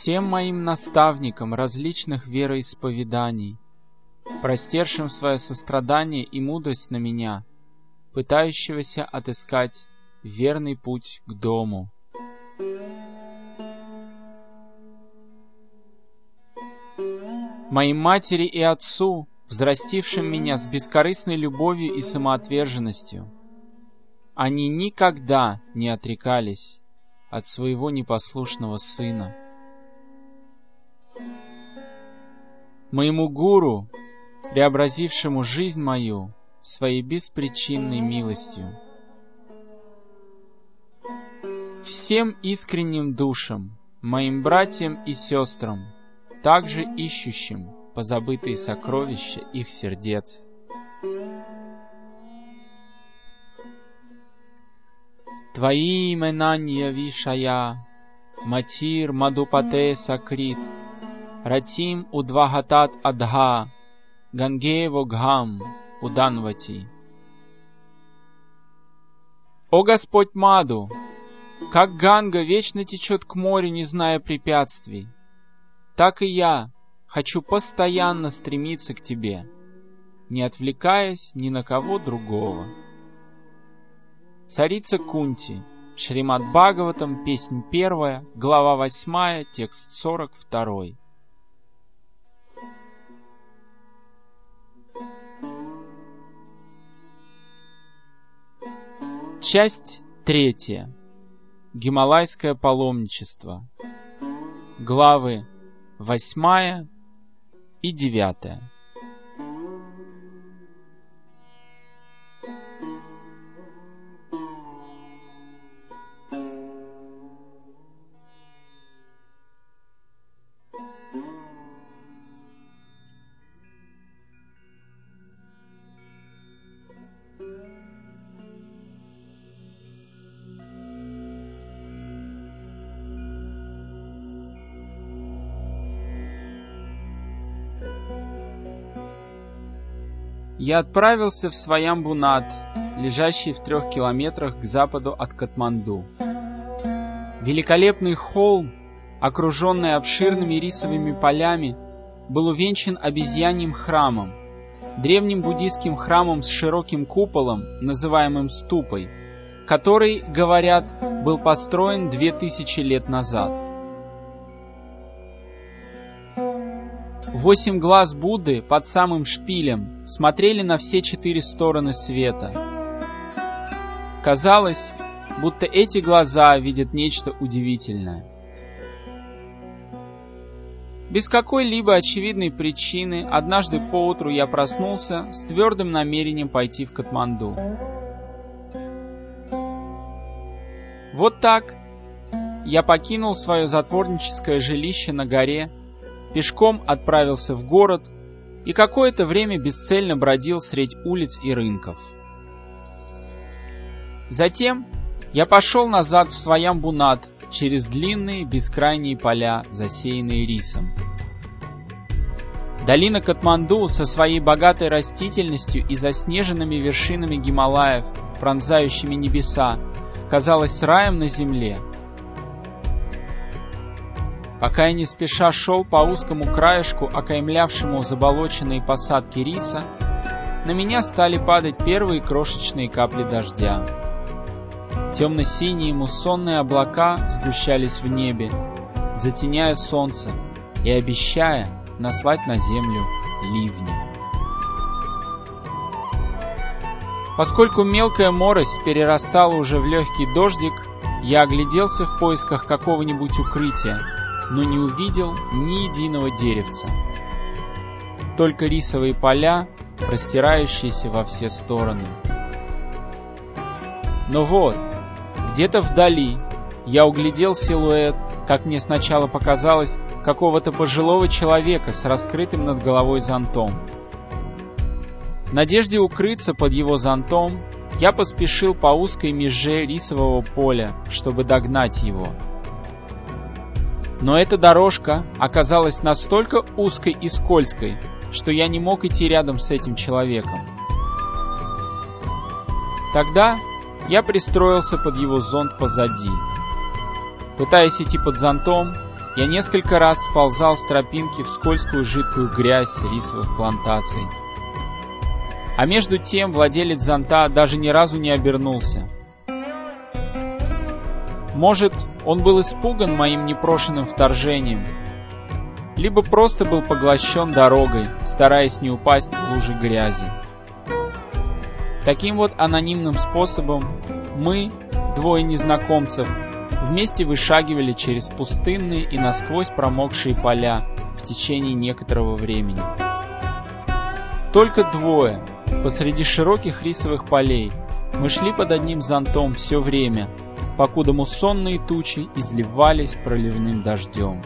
всем моим наставникам различных вероисповеданий, простершим свое сострадание и мудрость на меня, пытающегося отыскать верный путь к дому. Моей матери и отцу, взрастившим меня с бескорыстной любовью и самоотверженностью, они никогда не отрекались от своего непослушного сына. Моему гуру, преобразившему жизнь мою своей беспричинной милостью. Всем искренним душам, моим братьям и сестрам, также ищущим позабытые сокровища их сердец. Твои имена Вишая, Матир Мадупате Сакрит, Ратим Удвагатат Адха, Гангеево Гхам Уданвати. О Господь Маду, как Ганга вечно течет к морю, не зная препятствий, так и я хочу постоянно стремиться к Тебе, не отвлекаясь ни на кого другого. Царица Кунти, Шримад Бхагаватам, песнь 1, глава 8, текст 42. Часть 3. Гималайское паломничество. Главы 8 и 9. Я отправился в Сваямбунат, лежащий в 3 километрах к западу от Катманду. Великолепный холм, окруженный обширными рисовыми полями, был увенчан обезьяньим храмом, древним буддийским храмом с широким куполом, называемым ступой, который, говорят, был построен 2000 лет назад. 8 глаз Будды под самым шпилем смотрели на все 4 стороны света. Казалось, будто эти глаза видят нечто удивительное. Без какой-либо очевидной причины однажды поутру я проснулся с твердым намерением пойти в Катманду. Вот так я покинул свое затворническое жилище на горе, пешком отправился в город и какое-то время бесцельно бродил средь улиц и рынков. Затем я пошел назад в Сваямбунат через длинные бескрайние поля, засеянные рисом. Долина Катманду со своей богатой растительностью и заснеженными вершинами Гималаев, пронзающими небеса, казалась раем на земле. Пока я не спеша шел по узкому краешку, окаймлявшему заболоченные посадки риса, на меня стали падать первые крошечные капли дождя. Темно-синие муссонные облака сгущались в небе, затеняя солнце и обещая наслать на землю ливни. Поскольку мелкая морось перерастала уже в легкий дождик, я огляделся в поисках какого-нибудь укрытия, но не увидел ни единого деревца. Только рисовые поля, простирающиеся во все стороны. Но вот, где-то вдали я углядел силуэт, как мне сначала показалось, какого-то пожилого человека с раскрытым над головой зонтом. В надежде укрыться под его зонтом, я поспешил по узкой меже рисового поля, чтобы догнать его. Но эта дорожка оказалась настолько узкой и скользкой, что я не мог идти рядом с этим человеком. Тогда я пристроился под его зонт позади. Пытаясь идти под зонтом, я несколько раз сползал с тропинки в скользкую жидкую грязь рисовых плантаций. А между тем владелец зонта даже ни разу не обернулся. Может, он был испуган моим непрошенным вторжением, либо просто был поглощен дорогой, стараясь не упасть в лужи грязи. Таким вот анонимным способом мы, двое незнакомцев, вместе вышагивали через пустынные и насквозь промокшие поля в течение некоторого времени. Только двое, посреди широких рисовых полей, мы шли под одним зонтом все время, покуда муссонные тучи изливались проливным дождем.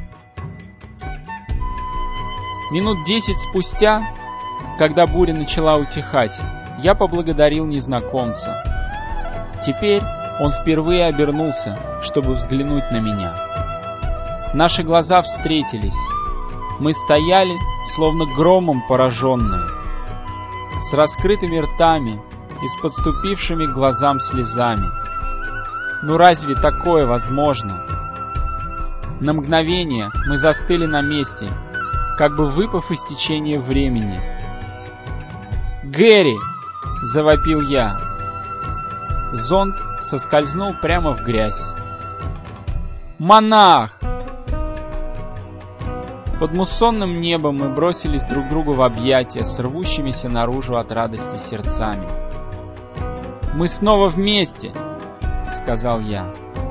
Минут 10 спустя, когда буря начала утихать, я поблагодарил незнакомца. Теперь он впервые обернулся, чтобы взглянуть на меня. Наши глаза встретились. Мы стояли, словно громом пораженные, с раскрытыми ртами и с подступившими к глазам слезами. Ну разве такое возможно? На мгновение мы застыли на месте, как бы выпав из течения времени. «Гэри!» — завопил я. Зонт соскользнул прямо в грязь. «Монах!» Под муссонным небом мы бросились друг другу в объятия с рвущимися наружу от радости сердцами. «Мы снова вместе!» — сказал я.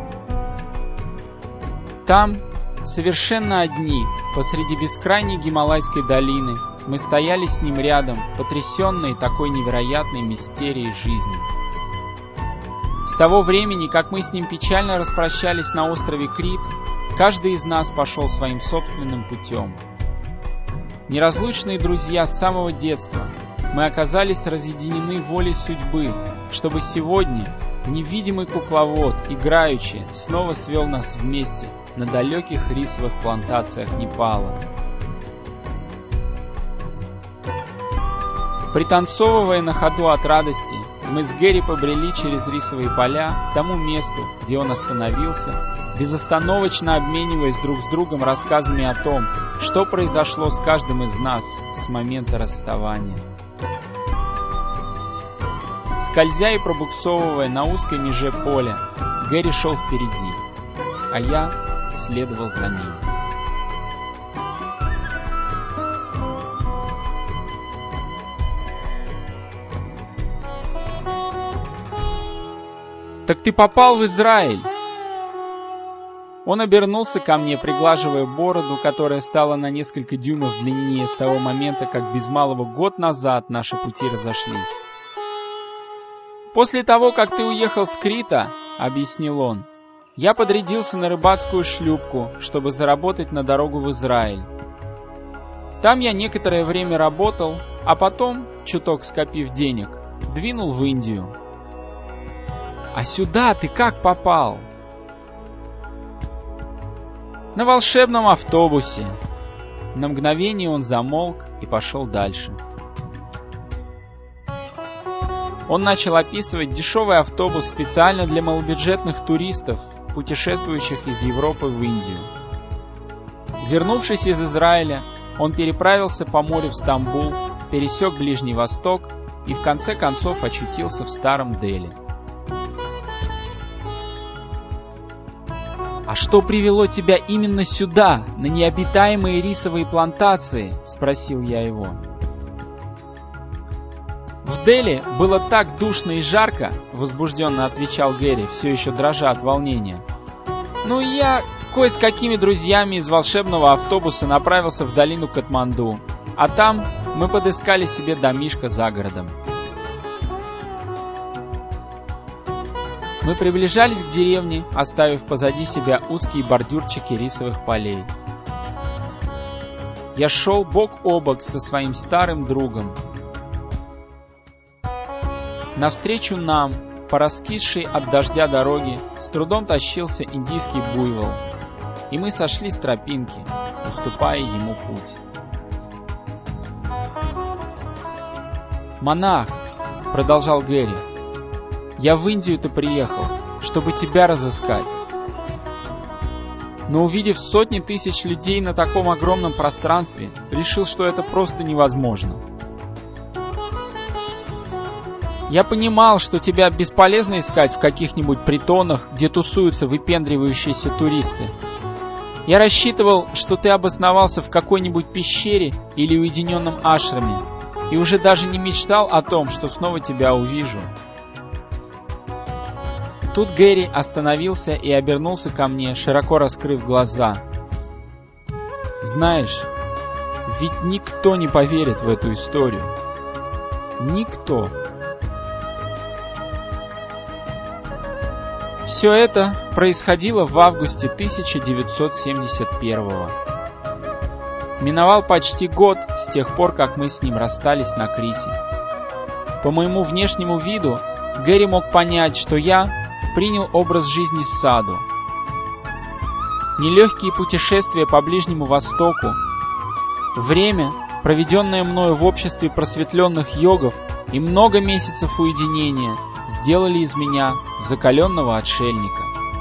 Там, совершенно одни, посреди бескрайней Гималайской долины, мы стояли с ним рядом, потрясенные такой невероятной мистерией жизни. С того времени, как мы с ним печально распрощались на острове Крит, каждый из нас пошел своим собственным путем. Неразлучные друзья с самого детства, мы оказались разъединены волей судьбы, чтобы сегодня невидимый кукловод, играючи, снова свел нас вместе на далеких рисовых плантациях Непала. Пританцовывая на ходу от радости, мы с Гэри побрели через рисовые поля к тому месту, где он остановился, безостановочно обмениваясь друг с другом рассказами о том, что произошло с каждым из нас с момента расставания. Скользя и пробуксовывая на узкой меже поля, Гэри шел впереди, а я следовал за ним. «Так ты попал в Израиль!» Он обернулся ко мне, приглаживая бороду, которая стала на несколько дюймов длиннее с того момента, как без малого год назад наши пути разошлись. «После того, как ты уехал с Крита, — объяснил он, — я подрядился на рыбацкую шлюпку, чтобы заработать на дорогу в Израиль. Там я некоторое время работал, а потом, чуток скопив денег, двинул в Индию. А сюда ты как попал?» «На волшебном автобусе». На мгновение он замолк и пошел дальше. Он начал описывать дешевый автобус специально для малобюджетных туристов, путешествующих из Европы в Индию. Вернувшись из Израиля, он переправился по морю в Стамбул, пересек Ближний Восток и в конце концов очутился в Старом Дели. «А что привело тебя именно сюда, на необитаемые рисовые плантации?» — спросил я его. «В Дели было так душно и жарко», — возбужденно отвечал Гэри, все еще дрожа от волнения. «Ну, я кое с какими друзьями из волшебного автобуса направился в долину Катманду, а там мы подыскали себе домишко за городом». Мы приближались к деревне, оставив позади себя узкие бордюрчики рисовых полей. Я шел бок о бок со своим старым другом. Навстречу нам, по раскисшей от дождя дороге, с трудом тащился индийский буйвол, и мы сошли с тропинки, уступая ему путь. «Монах», — продолжал Гэри, — «я в Индию-то приехал, чтобы тебя разыскать». но увидев сотни тысяч людей на таком огромном пространстве, решил, что это просто невозможно. Я понимал, что тебя бесполезно искать в каких-нибудь притонах, где тусуются выпендривающиеся туристы. Я рассчитывал, что ты обосновался в какой-нибудь пещере или уединенном ашраме, и уже даже не мечтал о том, что снова тебя увижу. Тут Гэри остановился и обернулся ко мне, широко раскрыв глаза. Знаешь, ведь никто не поверит в эту историю. Никто. Все это происходило в августе 1971-го. Миновал почти год с тех пор, как мы с ним расстались на Крите. По моему внешнему виду Гэри мог понять, что я принял образ жизни саду. Нелегкие путешествия по Ближнему Востоку, время, проведенное мною в обществе просветленных йогов, и много месяцев уединения сделали из меня закаленного отшельника.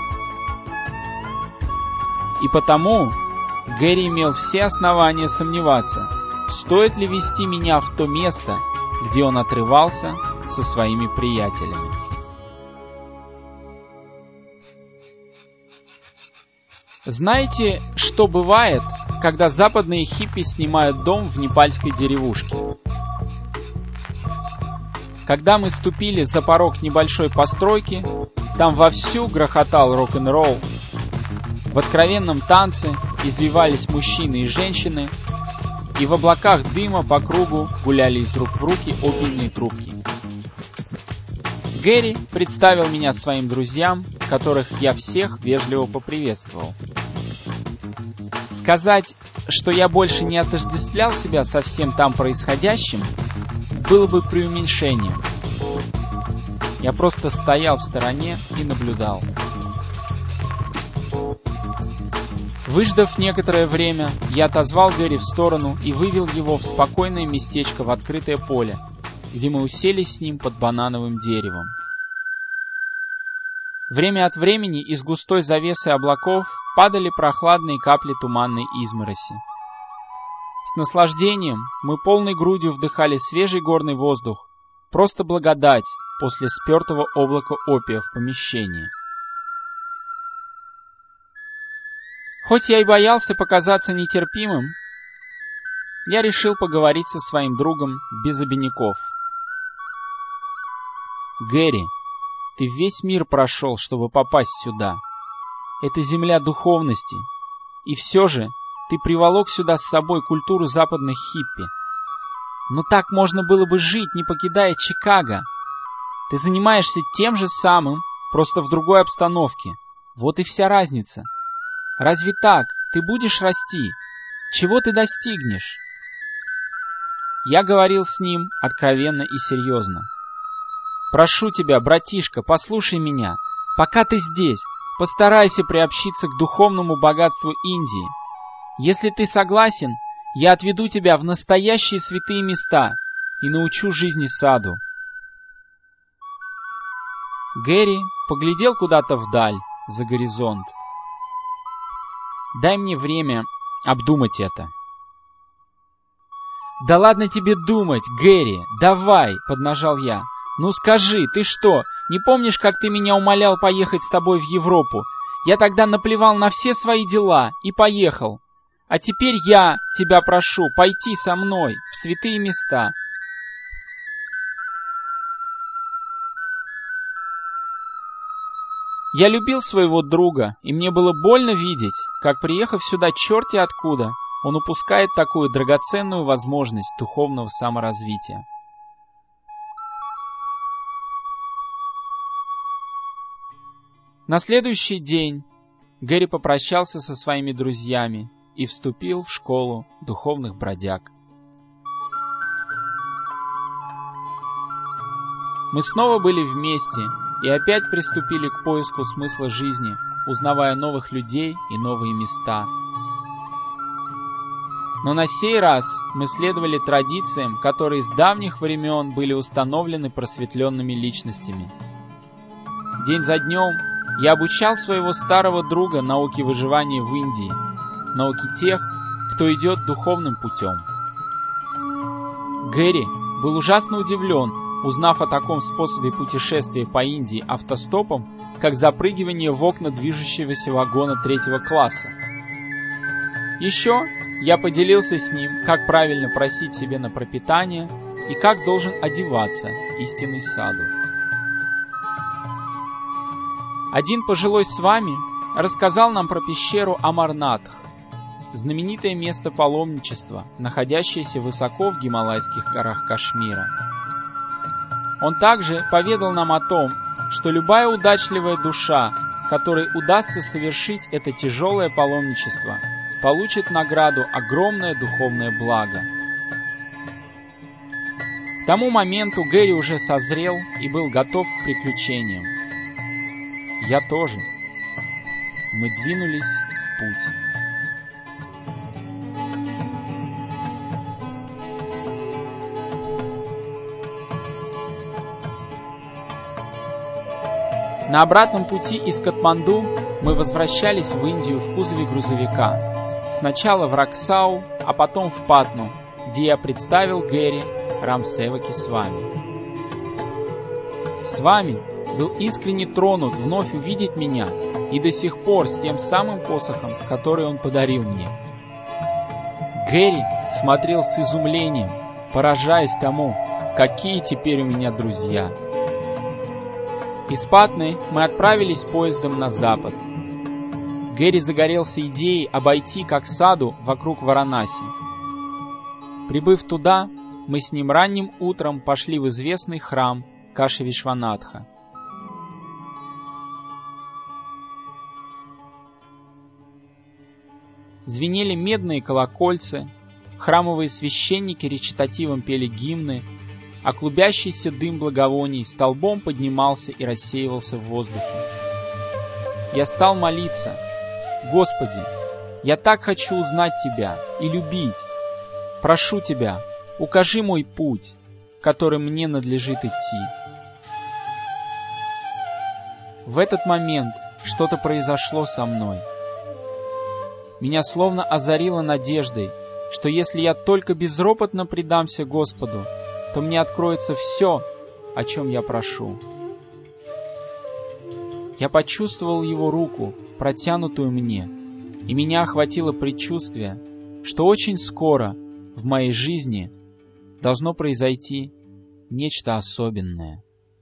И потому Гэри имел все основания сомневаться, стоит ли вести меня в то место, где он отрывался со своими приятелями. Знаете, что бывает, когда западные хиппи снимают дом в непальской деревушке? Когда мы ступили за порог небольшой постройки, там вовсю грохотал рок-н-ролл. В откровенном танце извивались мужчины и женщины, и в облаках дыма по кругу гуляли из рук в руки опиумные трубки. Гэри представил меня своим друзьям, которых я всех вежливо поприветствовал. Сказать, что я больше не отождествлял себя со всем там происходящим, было бы преуменьшением. Я просто стоял в стороне и наблюдал. Выждав некоторое время, я отозвал Гэри в сторону и вывел его в спокойное местечко в открытое поле, где мы уселись с ним под банановым деревом. Время от времени из густой завесы облаков падали прохладные капли туманной измороси. С наслаждением мы полной грудью вдыхали свежий горный воздух, просто благодать после спертого облака опия в помещении. Хоть я и боялся показаться нетерпимым, я решил поговорить со своим другом без обиняков. Гэри, ты весь мир прошел, чтобы попасть сюда. Это земля духовности. И все же ты приволок сюда с собой культуру западных хиппи. Но так можно было бы жить, не покидая Чикаго. Ты занимаешься тем же самым, просто в другой обстановке. Вот и вся разница. Разве так ты будешь расти? Чего ты достигнешь? Я говорил с ним откровенно и серьезно. Прошу тебя, братишка, послушай меня. Пока ты здесь, постарайся приобщиться к духовному богатству Индии. Если ты согласен, я отведу тебя в настоящие святые места и научу жизни саду. Гэри поглядел куда-то вдаль, за горизонт. Дай мне время обдумать это. Да ладно тебе думать, Гэри, давай, поднажал я. Ну скажи, ты что, не помнишь, как ты меня умолял поехать с тобой в Европу? Я тогда наплевал на все свои дела и поехал. А теперь я тебя прошу пойти со мной в святые места. Я любил своего друга, и мне было больно видеть, как, приехав сюда черти откуда, он упускает такую драгоценную возможность духовного саморазвития. На следующий день Гэри попрощался со своими друзьями и вступил в школу духовных бродяг. Мы снова были вместе и опять приступили к поиску смысла жизни, узнавая новых людей и новые места. Но на сей раз мы следовали традициям, которые с давних времен были установлены просветленными личностями. День за днем Я обучал своего старого друга науке выживания в Индии, науке тех, кто идет духовным путем. Гэри был ужасно удивлен, узнав о таком способе путешествия по Индии автостопом, как запрыгивание в окна движущегося вагона 3-го класса. Еще я поделился с ним, как правильно просить себе на пропитание и как должен одеваться истинный саду. Один пожилой свами рассказал нам про пещеру Амарнатх, знаменитое место паломничества, находящееся высоко в Гималайских горах Кашмира. Он также поведал нам о том, что любая удачливая душа, которой удастся совершить это тяжелое паломничество, получит награду огромное духовное благо. К тому моменту Гэри уже созрел и был готов к приключениям. Я тоже. Мы двинулись в путь. На обратном пути из Катманду мы возвращались в Индию в кузове грузовика. Сначала в Раксау, а потом в Патну, где я представил Гэри Рамсева Кесвами. Свами был искренне тронут вновь увидеть меня и до сих пор с тем самым посохом, который он подарил мне. Гэри смотрел с изумлением, поражаясь тому, какие теперь у меня друзья. Из Патны мы отправились поездом на запад. Гэри загорелся идеей обойти как саду вокруг Варанаси. Прибыв туда, мы с ним ранним утром пошли в известный храм Каши Вишванатха. Звенели медные колокольцы, храмовые священники речитативом пели гимны, а клубящийся дым благовоний столбом поднимался и рассеивался в воздухе. Я стал молиться: «Господи, я так хочу узнать Тебя и любить. Прошу Тебя, укажи мой путь, которым мне надлежит идти». В этот момент что-то произошло со мной. Меня словно озарило надеждой, что если я только безропотно предамся Господу, то мне откроется все, о чем я прошу. Я почувствовал Его руку, протянутую мне, и меня охватило предчувствие, что очень скоро в моей жизни должно произойти нечто особенное.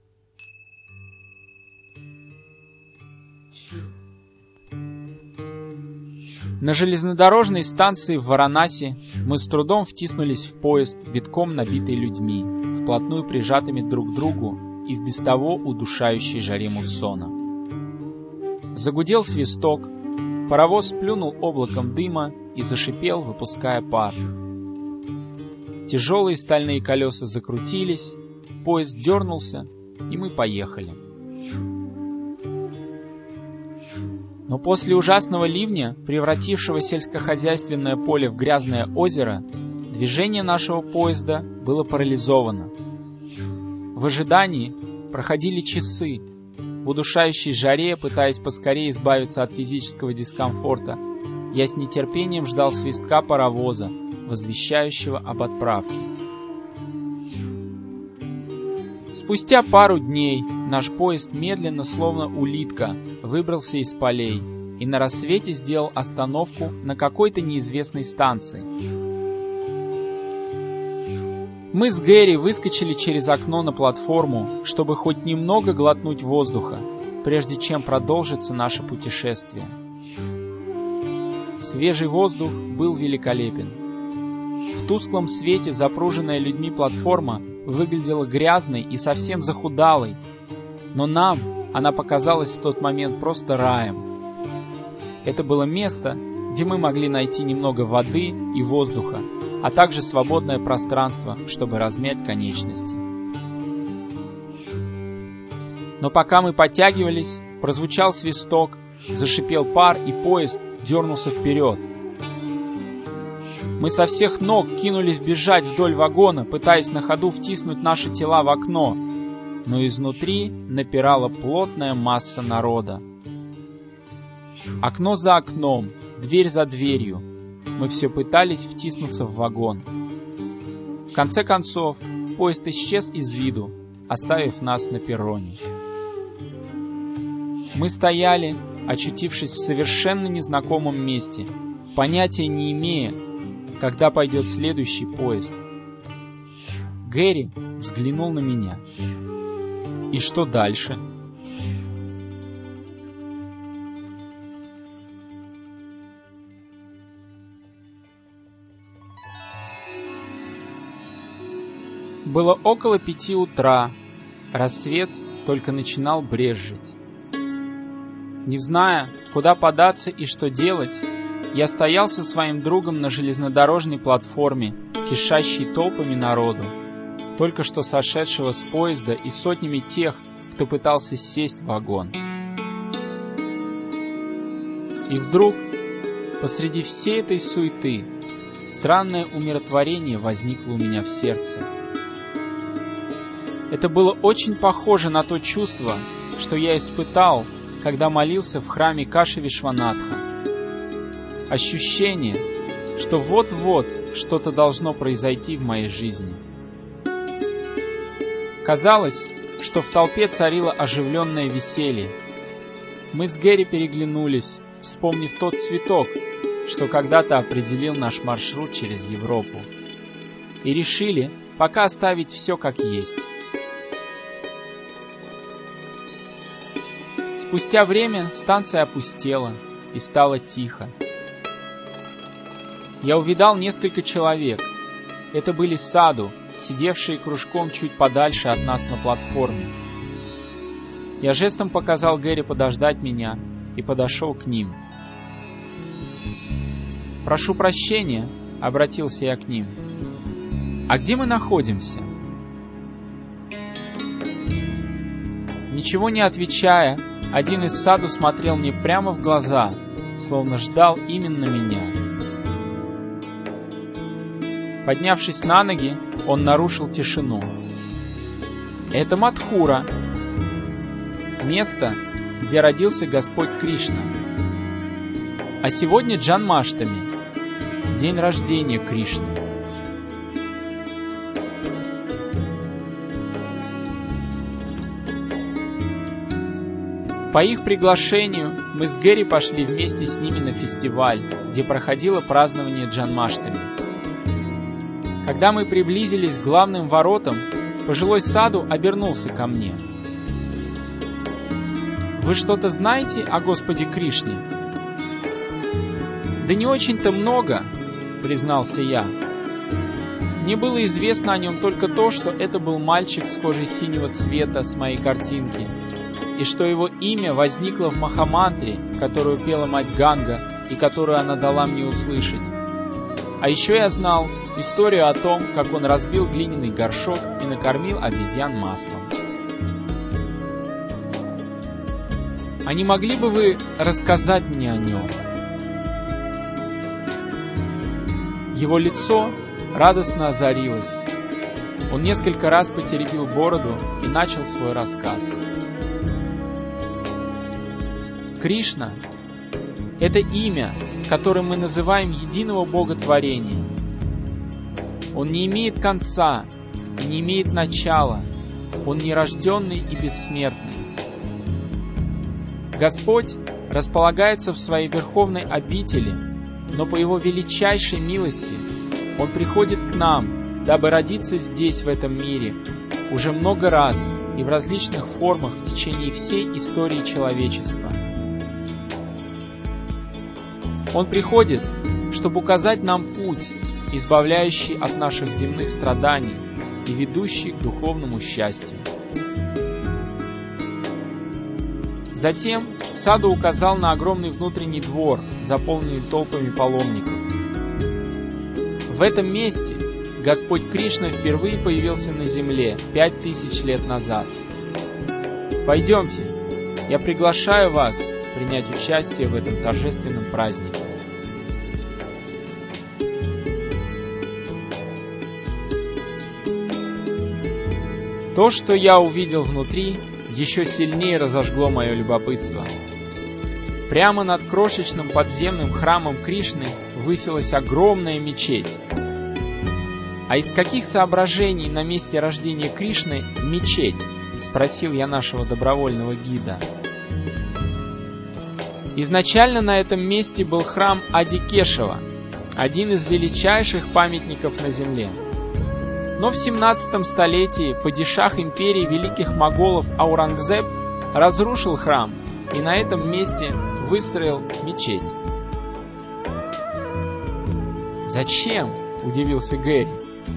На железнодорожной станции в Варанаси мы с трудом втиснулись в поезд, битком набитый людьми, вплотную прижатыми друг к другу и в без того удушающей жаре муссона. Загудел свисток, паровоз плюнул облаком дыма и зашипел, выпуская пар. Тяжелые стальные колеса закрутились, поезд дернулся, и мы поехали. Но после ужасного ливня, превратившего сельскохозяйственное поле в грязное озеро, движение нашего поезда было парализовано. В ожидании проходили часы. В удушающей жаре, пытаясь поскорее избавиться от физического дискомфорта, я с нетерпением ждал свистка паровоза, возвещающего об отправке. Спустя пару дней наш поезд медленно, словно улитка, выбрался из полей и на рассвете сделал остановку на какой-то неизвестной станции. Мы с Гэри выскочили через окно на платформу, чтобы хоть немного глотнуть воздуха, прежде чем продолжится наше путешествие. Свежий воздух был великолепен. В тусклом свете запруженная людьми платформа выглядела грязной и совсем захудалой, но нам она показалась в тот момент просто раем. Это было место, где мы могли найти немного воды и воздуха, а также свободное пространство, чтобы размять конечности. Но пока мы подтягивались, прозвучал свисток, зашипел пар, и поезд дернулся вперед. Мы со всех ног кинулись бежать вдоль вагона, пытаясь на ходу втиснуть наши тела в окно, но изнутри напирала плотная масса народа. Окно за окном, дверь за дверью. Мы все пытались втиснуться в вагон. В конце концов, поезд исчез из виду, оставив нас на перроне. Мы стояли, очутившись в совершенно незнакомом месте, понятия не имея, когда пойдет следующий поезд. Гэри взглянул на меня. И что дальше? Было около 5 утра, рассвет только начинал брезжить. Не зная, куда податься и что делать, я стоял со своим другом на железнодорожной платформе, кишащей толпами народу, только что сошедшего с поезда и сотнями тех, кто пытался сесть в вагон. И вдруг, посреди всей этой суеты, странное умиротворение возникло у меня в сердце. Это было очень похоже на то чувство, что я испытал, когда молился в храме Каши Вишванатха. Ощущение, что вот-вот что-то должно произойти в моей жизни. Казалось, что в толпе царило оживленное веселье. Мы с Гэри переглянулись, вспомнив тот цветок, что когда-то определил наш маршрут через Европу, и решили пока оставить все как есть. Спустя время станция опустела и стало тихо. Я увидал несколько человек. Это были Саду, сидевшие кружком чуть подальше от нас на платформе. Я жестом показал Гэри подождать меня и подошел к ним. «Прошу прощения», — обратился я к ним. «А где мы находимся?» Ничего не отвечая, один из Саду смотрел мне прямо в глаза, словно ждал именно меня. Поднявшись на ноги, он нарушил тишину. «Это Мадхура, место, где родился Господь Кришна. А сегодня Джанмаштами, день рождения Кришны». По их приглашению мы с Гэри пошли вместе с ними на фестиваль, где проходило празднование Джанмаштами. Когда мы приблизились к главным воротам, пожилой Саду обернулся ко мне. «Вы что-то знаете о Господе Кришне?» «Да не очень-то много», — признался я. Мне было известно о нем только то, что это был мальчик с кожей синего цвета с моей картинки, и что его имя возникло в Махамантре, которую пела мать Ганга и которую она дала мне услышать. А еще я знал историю о том, как он разбил глиняный горшок и накормил обезьян маслом. «А не могли бы вы рассказать мне о нем?» Его лицо радостно озарилось. Он несколько раз потеребил бороду и начал свой рассказ. Кришна — это имя, которым мы называем единого Бога творения. Он не имеет конца и не имеет начала. Он нерожденный и бессмертный. Господь располагается в своей верховной обители, но по Его величайшей милости Он приходит к нам, дабы родиться здесь, в этом мире, уже много раз и в различных формах в течение всей истории человечества. Он приходит, чтобы указать нам путь, избавляющий от наших земных страданий и ведущий к духовному счастью. Затем Саду указал на огромный внутренний двор, заполненный толпами паломников. В этом месте Господь Кришна впервые появился на земле 5000 лет назад. Пойдемте, я приглашаю вас принять участие в этом торжественном празднике. То, что я увидел внутри, еще сильнее разожгло мое любопытство. Прямо над крошечным подземным храмом Кришны высилась огромная мечеть. «А из каких соображений на месте рождения Кришны мечеть?» — спросил я нашего добровольного гида. Изначально на этом месте был храм Адикешева, один из величайших памятников на земле. Но в 17 столетии падишах империи великих моголов Аурангзеб разрушил храм и на этом месте выстроил мечеть. «Зачем?» — удивился Гэри.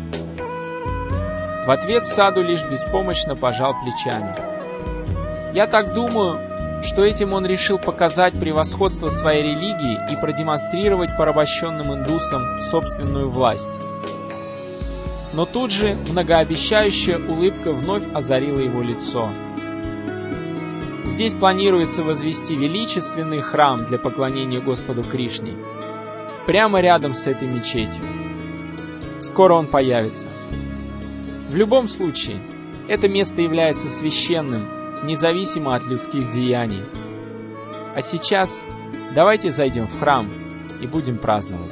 В ответ Саду лишь беспомощно пожал плечами. «Я так думаю, что этим он решил показать превосходство своей религии и продемонстрировать порабощенным индусам собственную власть». Но тут же многообещающая улыбка вновь озарила его лицо. «Здесь планируется возвести величественный храм для поклонения Господу Кришне, прямо рядом с этой мечетью. Скоро он появится. В любом случае, это место является священным, независимо от людских деяний. А сейчас давайте зайдем в храм и будем праздновать».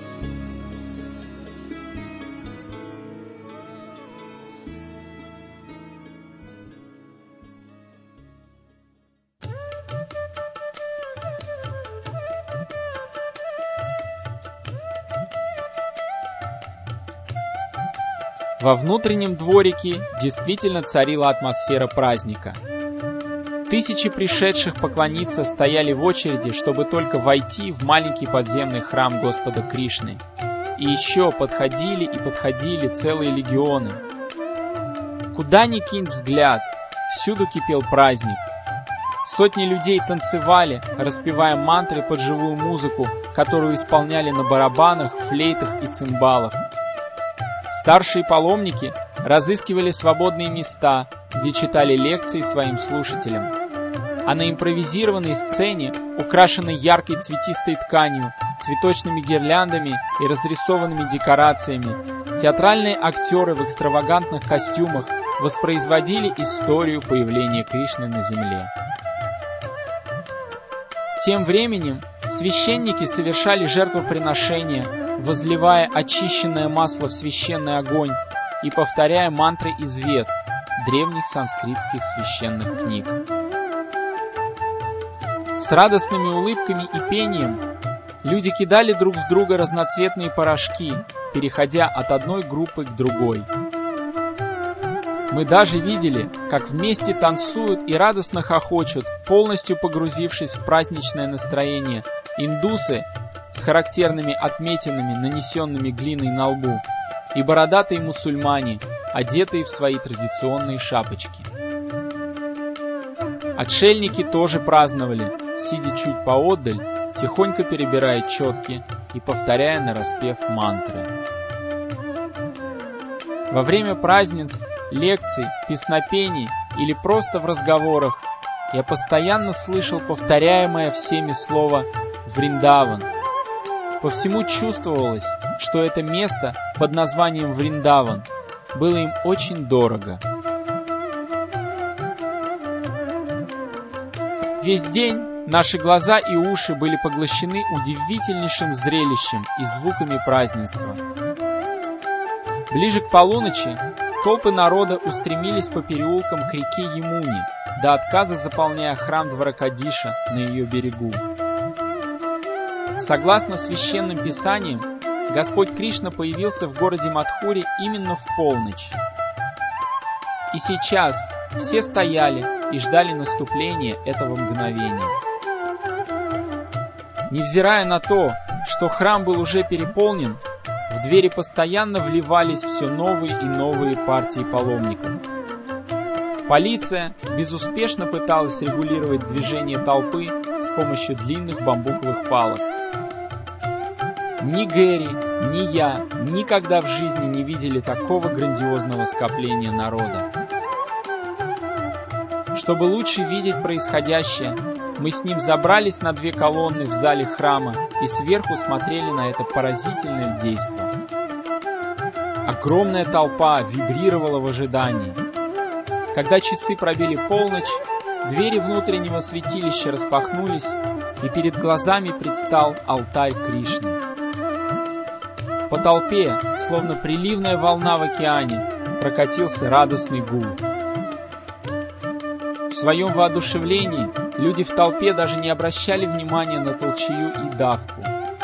Во внутреннем дворике действительно царила атмосфера праздника. Тысячи пришедших поклониться стояли в очереди, чтобы только войти в маленький подземный храм Господа Кришны. И еще подходили и подходили целые легионы. Куда ни кинь взгляд, всюду кипел праздник. Сотни людей танцевали, распевая мантры под живую музыку, которую исполняли на барабанах, флейтах и цимбалах. Старшие паломники разыскивали свободные места, где читали лекции своим слушателям. А на импровизированной сцене, украшенной яркой цветистой тканью, цветочными гирляндами и разрисованными декорациями, театральные актеры в экстравагантных костюмах воспроизводили историю появления Кришны на земле. Тем временем священники совершали жертвоприношения, возливая очищенное масло в священный огонь и повторяя мантры из Вед, древних санскритских священных книг. С радостными улыбками и пением люди кидали друг в друга разноцветные порошки, переходя от одной группы к другой. Мы даже видели, как вместе танцуют и радостно хохочут, полностью погрузившись в праздничное настроение, индусы с характерными отметинами, нанесенными глиной на лбу, и бородатые мусульмане, одетые в свои традиционные шапочки. Отшельники тоже праздновали, сидя чуть поотдаль, тихонько перебирая четки и повторяя нараспев мантры. Во время празднеств, лекций, песнопений или просто в разговорах я постоянно слышал повторяемое всеми слово «Вриндаван». По всему чувствовалось, что это место под названием Вриндаван было им очень дорого. Весь день наши глаза и уши были поглощены удивительнейшим зрелищем и звуками празднества. Ближе к полуночи толпы народа устремились по переулкам к реке Ямуни, до отказа заполняя храм Дваракадиша на ее берегу. Согласно священным писаниям, Господь Кришна появился в городе Мадхуре именно в полночь. И сейчас все стояли и ждали наступления этого мгновения. Невзирая на то, что храм был уже переполнен, в двери постоянно вливались все новые и новые партии паломников. Полиция безуспешно пыталась регулировать движение толпы с помощью длинных бамбуковых палок. Ни Гэри, ни я никогда в жизни не видели такого грандиозного скопления народа. Чтобы лучше видеть происходящее, мы с ним забрались на 2 колонны в зале храма и сверху смотрели на это поразительное действо. Огромная толпа вибрировала в ожидании. Когда часы пробили полночь, двери внутреннего святилища распахнулись, и перед глазами предстал алтарь Кришны. По толпе, словно приливная волна в океане, прокатился радостный гул. В своем воодушевлении люди в толпе даже не обращали внимания на толчею и давку.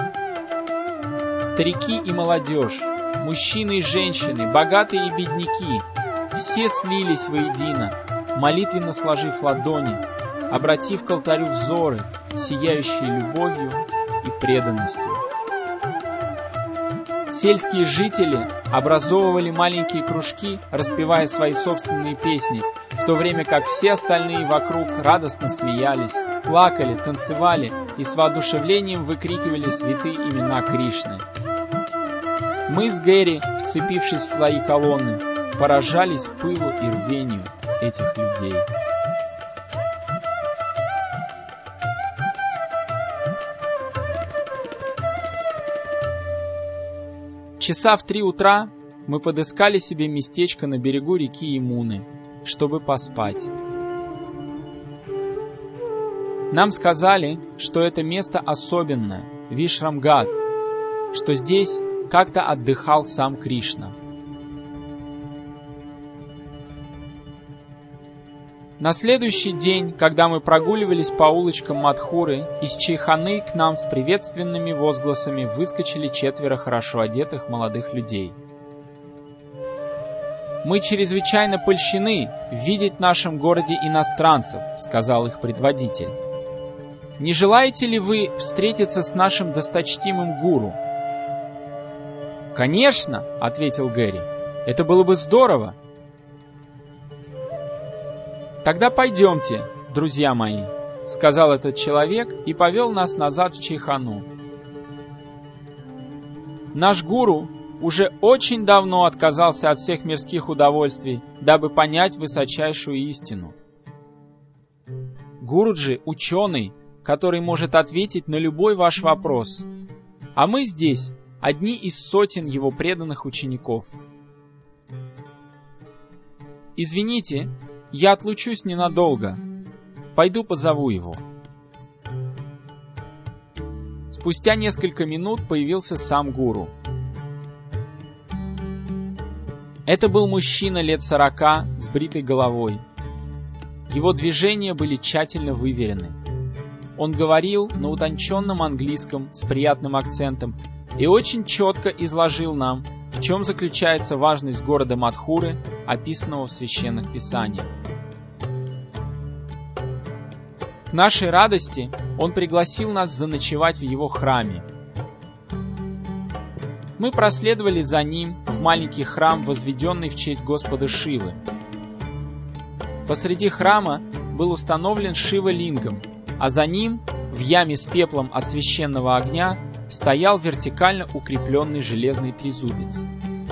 Старики и молодежь, мужчины и женщины, богатые и бедняки — все слились воедино, молитвенно сложив ладони, обратив к алтарю взоры, сияющие любовью и преданностью. Сельские жители образовывали маленькие кружки, распевая свои собственные песни, в то время как все остальные вокруг радостно смеялись, плакали, танцевали и с воодушевлением выкрикивали святые имена Кришны. Мы с Гэри, вцепившись в свои колонны, поражались пылу и рвению этих людей. Часа в 3 утра мы подыскали себе местечко на берегу реки Ямуны, чтобы поспать. Нам сказали, что это место особенное, Вишрамгад, что здесь как-то отдыхал сам Кришна. На следующий день, когда мы прогуливались по улочкам Мадхуры, из Чайханы к нам с приветственными возгласами выскочили 4 хорошо одетых молодых людей. «Мы чрезвычайно польщены видеть в нашем городе иностранцев», — сказал их предводитель. «Не желаете ли вы встретиться с нашим досточтимым гуру?» «Конечно», — ответил Гэри, — «это было бы здорово». «Тогда пойдемте, друзья мои», — сказал этот человек и повел нас назад в Чайхану. Наш гуру уже очень давно отказался от всех мирских удовольствий, дабы понять высочайшую истину. Гуруджи — ученый, который может ответить на любой ваш вопрос, а мы здесь одни из сотен его преданных учеников. «Извините, я отлучусь ненадолго. Пойду позову его». Спустя несколько минут появился сам гуру. Это был мужчина лет 40 с бритой головой. Его движения были тщательно выверены. Он говорил на утонченном английском с приятным акцентом и очень четко изложил нам, в чем заключается важность города Мадхуры, описанного в священных писаниях. К нашей радости он пригласил нас заночевать в его храме. Мы проследовали за ним в маленький храм, возведенный в честь Господа Шивы. Посреди храма был установлен Шива-лингам, а за ним, в яме с пеплом от священного огня, стоял вертикально укрепленный железный трезубец.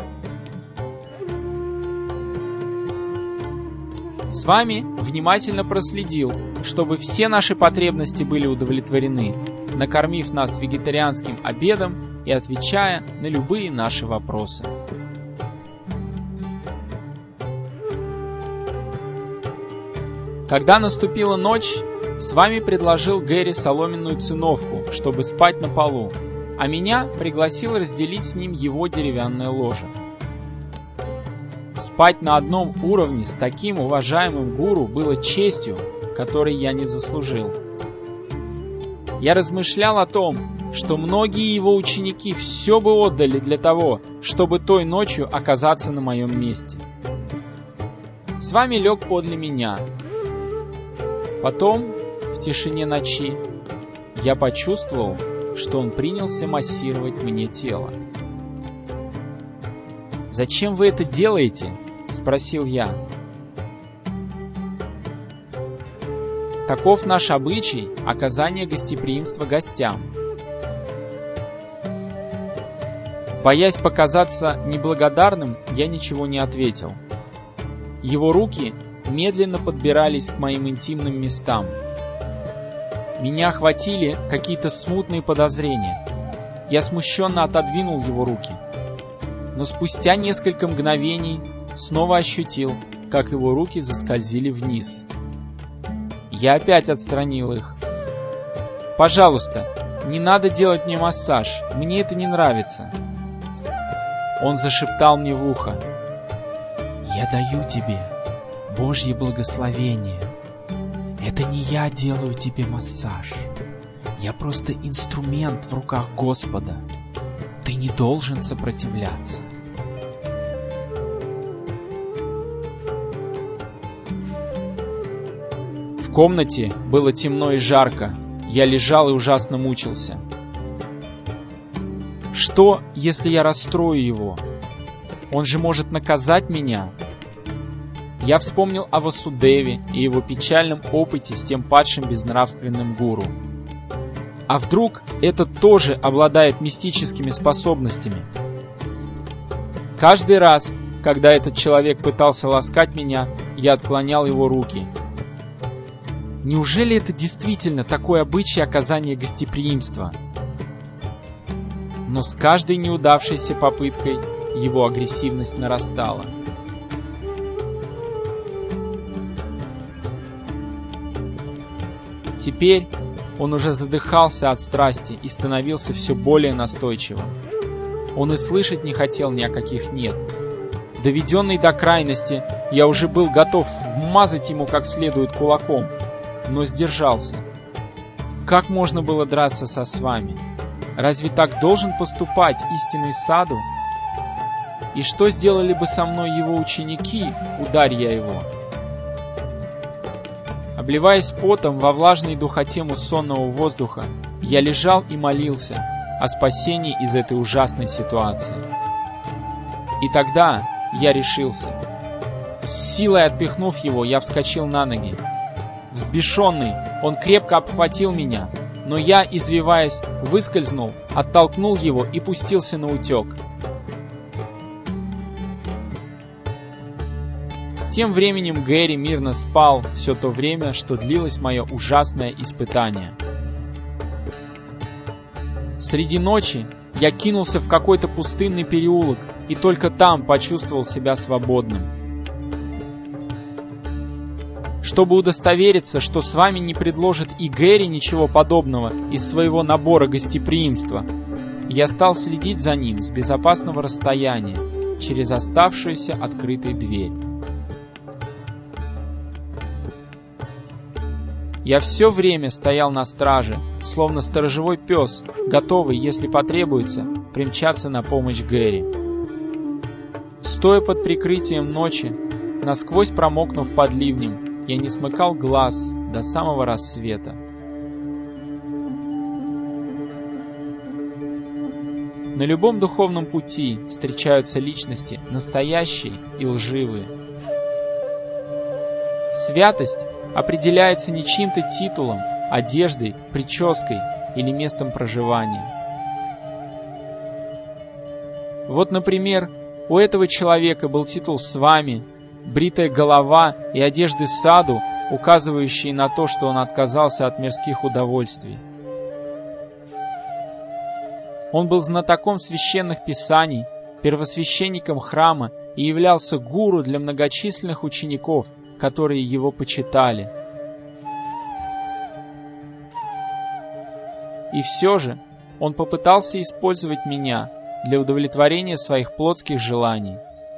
С вами внимательно проследил, чтобы все наши потребности были удовлетворены, накормив нас вегетарианским обедом и отвечая на любые наши вопросы. Когда наступила ночь, с вами предложил Гэри соломенную циновку, чтобы спать на полу, а меня пригласил разделить с ним его деревянное ложе. Спать на одном уровне с таким уважаемым гуру было честью, которой я не заслужил. Я размышлял о том, что многие его ученики все бы отдали для того, чтобы той ночью оказаться на моем месте. С вами лег подле меня. Потом, в тишине ночи, я почувствовал, что он принялся массировать мне тело. «Зачем вы это делаете?» — спросил я. Таков наш обычай оказания гостеприимства гостям. Боясь показаться неблагодарным, я ничего не ответил. Его руки медленно подбирались к моим интимным местам. Меня охватили какие-то смутные подозрения. Я смущенно отодвинул его руки. Но спустя несколько мгновений снова ощутил, как его руки заскользили вниз. Я опять отстранил их. Пожалуйста, не надо делать мне массаж, мне это не нравится». Он зашептал мне в ухо: «Я даю тебе Божье благословение. Это не я делаю тебе массаж. Я просто инструмент в руках Господа. Ты не должен сопротивляться». В комнате было темно и жарко. Я лежал и ужасно мучился. Что, если я расстрою его? Он же может наказать меня. Я вспомнил о Васудеве и его печальном опыте с тем падшим безнравственным гуру. А вдруг этот тоже обладает мистическими способностями? Каждый раз, когда этот человек пытался ласкать меня, я отклонял его руки. Неужели это действительно такой обычай оказания гостеприимства? Но с каждой неудавшейся попыткой его агрессивность нарастала. Теперь он уже задыхался от страсти и становился все более настойчивым. Он и слышать не хотел ни о каких «нет». Доведенный до крайности, я уже был готов вмазать ему как следует кулаком, но сдержался. Как можно было драться с вами? Разве так должен поступать истинный саду? И что сделали бы со мной его ученики, ударь я его? Обливаясь потом во влажной духоте муссонного воздуха, я лежал и молился о спасении из этой ужасной ситуации. И тогда я решился. С силой отпихнув его, я вскочил на ноги. Взбешенный, он крепко обхватил меня, но я, извиваясь, выскользнул, оттолкнул его и пустился наутек. Тем временем Гэри мирно спал все то время, что длилось мое ужасное испытание. Среди ночи я кинулся в какой-то пустынный переулок и только там почувствовал себя свободным. Чтобы удостовериться, что с вами не предложит и Гэри ничего подобного из своего набора гостеприимства, я стал следить за ним с безопасного расстояния через оставшуюся открытой дверь. Я все время стоял на страже, словно сторожевой пес, готовый, если потребуется, примчаться на помощь Гэри. Стоя под прикрытием ночи, насквозь промокнув под ливнем, я не смыкал глаз до самого рассвета. На любом духовном пути встречаются личности настоящие и лживые. Святость определяется не чьим-то титулом, одеждой, прической или местом проживания. Вот, например, у этого человека был титул «С вами», бритая голова и одежды саду, указывающие на то, что он отказался от мирских удовольствий. Он был знатоком священных писаний, первосвященником храма и являлся гуру для многочисленных учеников, которые его почитали. И все же он попытался использовать меня для удовлетворения своих плотских желаний.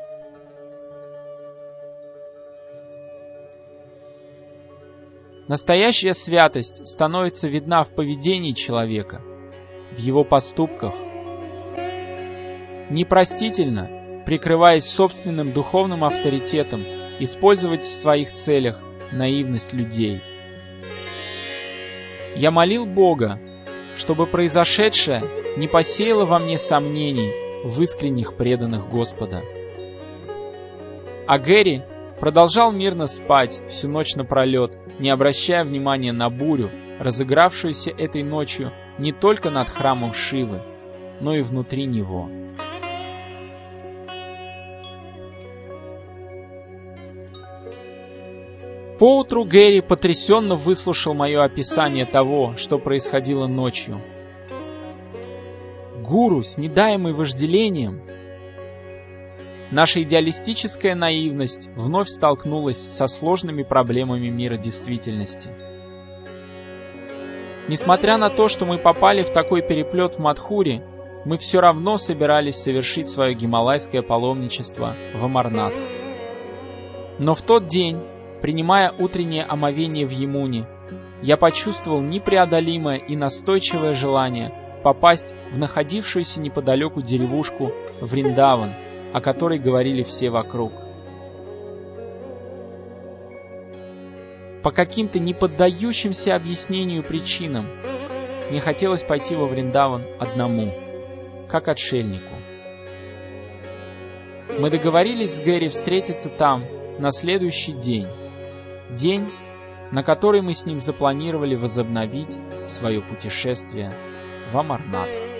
Настоящая святость становится видна в поведении человека, в его поступках. Непростительно, прикрываясь собственным духовным авторитетом, использовать в своих целях наивность людей. Я молил Бога, чтобы произошедшее не посеяло во мне сомнений в искренних преданных Господа. А Гэри продолжал мирно спать всю ночь напролет, не обращая внимания на бурю, разыгравшуюся этой ночью не только над храмом Шивы, но и внутри него. Поутру Гэри потрясенно выслушал мое описание того, что происходило ночью. Гуру, снедаемый вожделением. Наша идеалистическая наивность вновь столкнулась со сложными проблемами мира действительности. Несмотря на то, что мы попали в такой переплет в Мадхуре, мы все равно собирались совершить свое гималайское паломничество в Амарнат. Но в тот день, принимая утреннее омовение в Ямуне, я почувствовал непреодолимое и настойчивое желание попасть в находившуюся неподалеку деревушку Вриндаван, о которой говорили все вокруг. По каким-то неподдающимся объяснению причинам мне хотелось пойти во Вриндаван одному, как отшельнику. Мы договорились с Гэри встретиться там на следующий день, на который мы с ним запланировали возобновить свое путешествие в Амарнат.